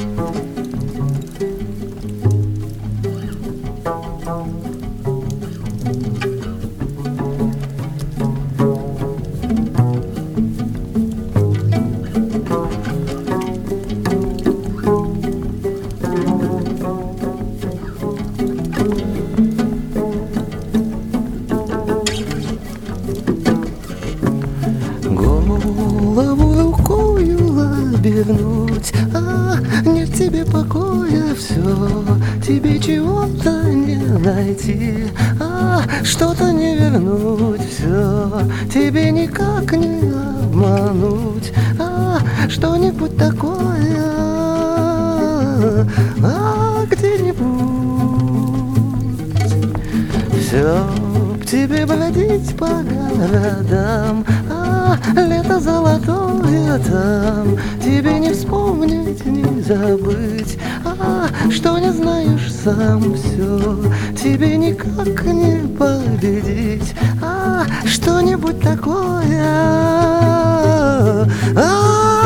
Голову рукою обернуть, нет тебе покоя, все, тебе чего-то не найти, что-то не вернуть, все, тебе никак не обмануть, что-нибудь такое, где-нибудь. Все б тебе бродить по городам, лето золотое там, тебе не вспомнить, не забыть, что не знаешь сам, все, тебе никак не победить, что-нибудь такое,